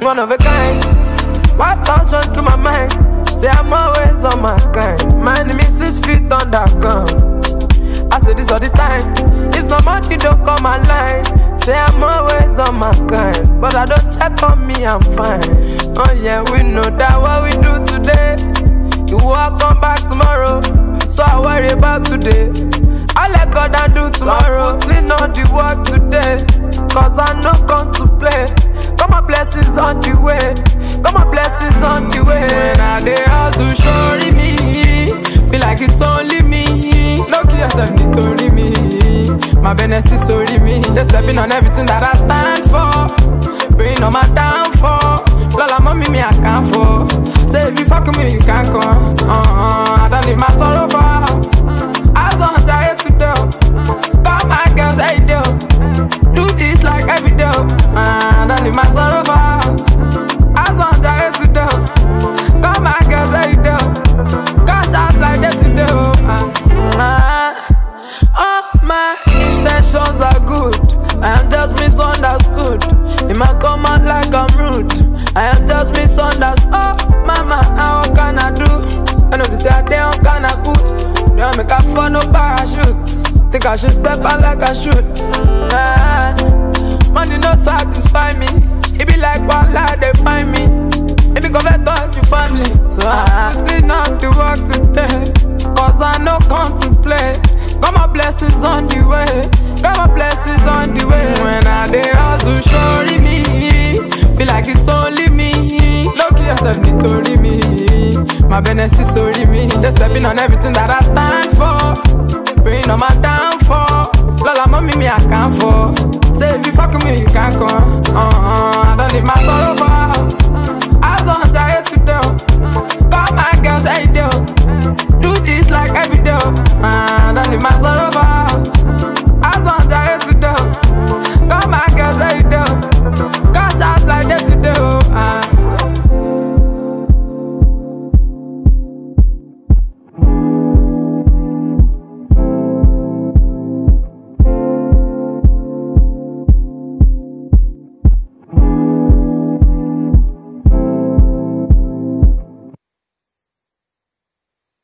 one of a kind. What thoughts run through my mind? Say I'm always on my kind. My name is 6 feet underground. I say this all the time. If no money don't come my line. Say I'm always on my kind. But I don't check on me, I'm fine. Oh yeah, we know that what we do today, you will come back tomorrow. So I worry about today. I let God and do tomorrow. Putting on the work today, cause I know come to play. Got my blessings on the way. Got my blessings on the way. When I dey hustle, surely me. Feel like it's only me. Look yourself, need me. My business is sorry me. They stepping on everything that I stand for. Praying on my downfall. Lola mommy me I can't fall. Say if you fuck with me you can't come. I don't leave my sorrow for house. I was on diet today. Call my girls hey do. Do this like every day. I don't leave my sorrow for house. I was on diet today. Call my girls hey do. Cash out like that today. All my intentions are good. I am just misunderstood. It might come out like I'm rude. I am just misunderstood. Oh, mama, how can I do? I know we say I damn can I put. Don't make a fun no parachute. Think I should step out like I should. Money no satisfy me. It be like one lie they find me. It be come back to family. So I'm acting up to work today, cause I know come to play. Got my blessings on the way. Got my blessings on the way. When I dey hustle, surely me. Feel like it's only me. Look yourself, need me. My business is sorry me. They stepping on everything that I stand for. Praying on my downfall. Lola mommy me I can't fall.